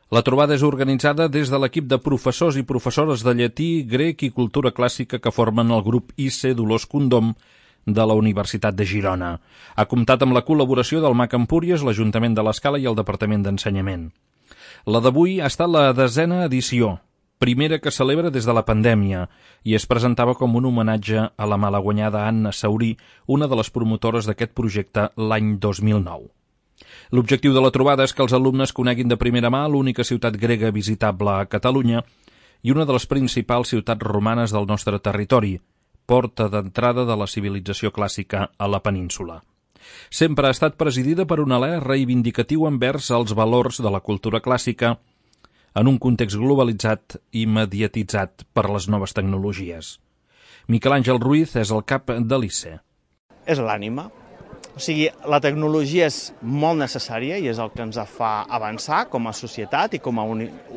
La trobada és organitzada des de l'equip de professors i professores de llatí, grec i cultura clàssica que formen el grup ICE Dolors Condom de la Universitat de Girona. Ha comptat amb la col·laboració del MAC Empúries, l'Ajuntament de l'Escala i el Departament d'Ensenyament. La d'avui ha estat la 10a edició, primera que celebra des de la pandèmia, i es presentava com un homenatge a la malaguanyada Anna Saurí, una de les promotores d'aquest projecte l'any 2009. L'objectiu de la trobada és que els alumnes coneguin de primera mà l'única ciutat grega visitable a Catalunya i una de les principals ciutats romanes del nostre territori, porta d'entrada de la civilització clàssica a la península. Sempre ha estat presidida per un alè reivindicatiu envers els valors de la cultura clàssica en un context globalitzat i mediatitzat per les noves tecnologies. Miquel Àngel Ruiz és el cap de l'ICE. És l'ànima. O sigui, la tecnologia és molt necessària i és el que ens fa avançar com a societat i com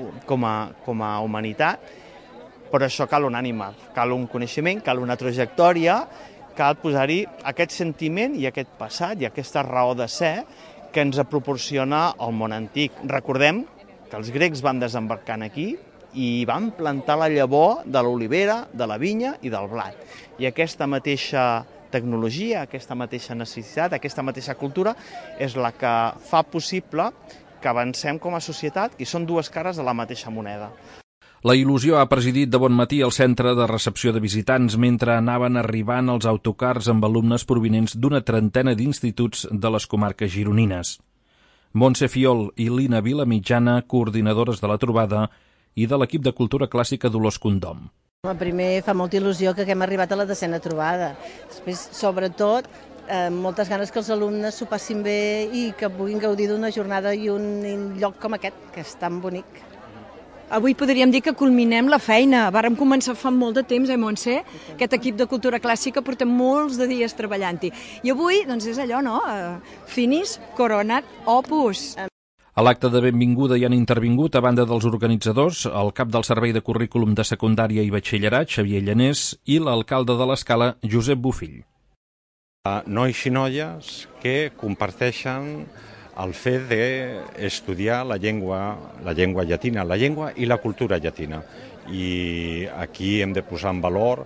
a humanitat, però això cal una ànima, cal un coneixement, cal una trajectòria, cal posar-hi aquest sentiment i aquest passat i aquesta raó de ser que ens proporciona el món antic. Recordem que els grecs van desembarcar aquí i van plantar la llavor de l'olivera, de la vinya i del blat. I aquesta mateixa tecnologia, aquesta mateixa necessitat, aquesta mateixa cultura és la que fa possible que avancem com a societat i són dues cares de la mateixa moneda. La il·lusió ha presidit de bon matí el centre de recepció de visitants mentre anaven arribant els autocars amb alumnes provinents d'una 30 d'instituts de les comarques gironines. Montse Fiol i Lina Vilamitjana, coordinadores de la trobada i de l'equip de cultura clàssica Dolors Condom. Primer, fa molta il·lusió que haguem arribat a la 10a trobada. Després, sobretot, moltes ganes que els alumnes s'ho passin bé i que puguin gaudir d'una jornada i un lloc com aquest, que és tan bonic. Avui podríem dir que culminem la feina. Vàrem començar fa molt de temps, Montse? Aquest equip de cultura clàssica portem molts de dies treballant-hi. I avui, doncs és allò, no? Finis, coronat, opus. A l'acte de benvinguda hi han intervingut, a banda dels organitzadors, el cap del Servei de Currículum de Secundària i Batxillerat, Xavier Llanés, i l'alcalde de l'Escala, Josep Bofill. Nois i noies que comparteixen el fet d'estudiar la llengua llatina, la llengua i la cultura llatina. I aquí hem de posar en valor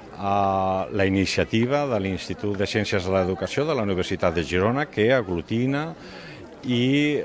la iniciativa de l'Institut de Ciències de l'Educació de la Universitat de Girona, que aglutina i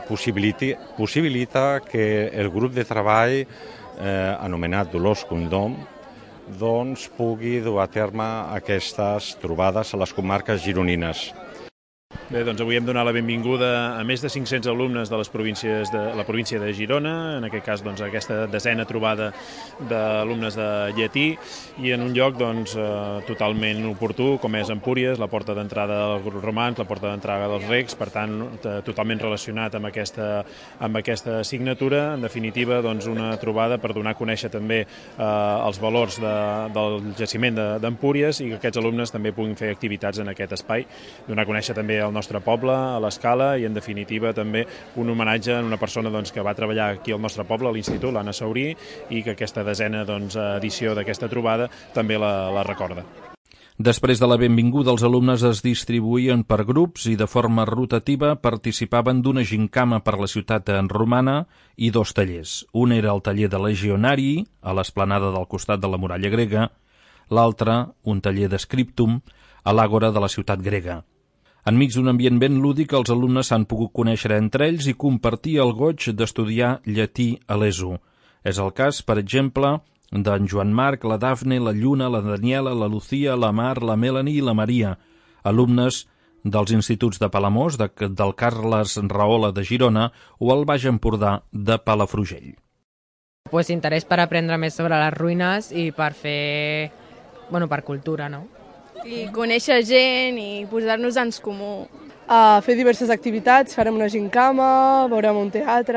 possibilita que el grup de treball anomenat Dolors Condom doncs pugui dur a terme aquestes trobades a les comarques gironines. Bé, doncs avui hem donat la benvinguda a més de 500 alumnes de la província de Girona, en aquest cas doncs, aquesta 10a trobada d'alumnes de llatí, i en un lloc doncs, totalment oportú, com és Empúries, la porta d'entrada dels romans, la porta d'entrada dels grecs, per tant, totalment relacionat amb aquesta assignatura. En definitiva, doncs, una trobada per donar a conèixer també els valors del jaciment d'Empúries i que aquests alumnes també puguin fer activitats en aquest espai, donar a conèixer també el nostre poble, a l'Escala, i en definitiva també un homenatge a una persona doncs, que va treballar aquí al nostre poble, a l'Institut, l'Anna Saurí, i que aquesta 10a edició d'aquesta trobada també la recorda. Després de la benvinguda, els alumnes es distribuïen per grups i de forma rotativa participaven d'una gincama per la ciutat romana i 2 tallers. Un era el taller de legionari, a l'esplanada del costat de la muralla grega, l'altre, un taller de scriptum, a l'àgora de la ciutat grega. Enmig d'un ambient ben lúdic, els alumnes s'han pogut conèixer entre ells i compartir el goig d'estudiar llatí a l'ESO. És el cas, per exemple, d'en Joan Marc, la Dafne, la Lluna, la Daniela, la Lucía, la Mar, la Melanie i la Maria, alumnes dels instituts de Palamós, del Carles Rahola de Girona o el Baix Empordà de Palafrugell. Interès per aprendre més sobre les ruïnes i per fer, per cultura, no? I conèixer gent i posar-nos en comú. Fer diverses activitats, farem una gincama, veurem un teatre,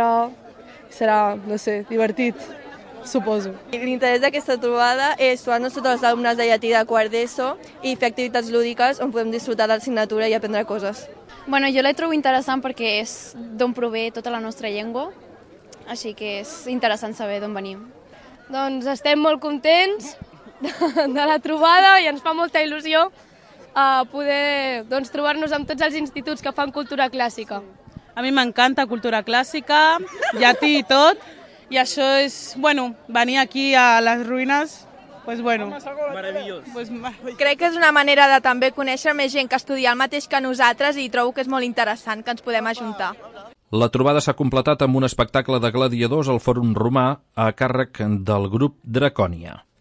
serà, divertit, suposo. L'interès d'aquesta trobada és trobar-nos tots els alumnes de llatí de quart d'ESO i fer activitats lúdiques on podem disfrutar de l'assignatura i aprendre coses. Jo la trobo interessant perquè és d'on prové tota la nostra llengua, així que és interessant saber d'on venim. Doncs estem molt contents de la trobada i ens fa molta il·lusió poder trobar-nos amb tots els instituts que fan cultura clàssica. A mi m'encanta cultura clàssica, llatí i tot, i això és, bueno, venir aquí a les ruïnes, pues bueno. Meravellós. Pues, Crec que és una manera de també conèixer més gent que estudia el mateix que nosaltres i trobo que és molt interessant que ens podem ajuntar. La trobada s'ha completat amb un espectacle de gladiadors al Fòrum Romà a càrrec del grup Dracònia.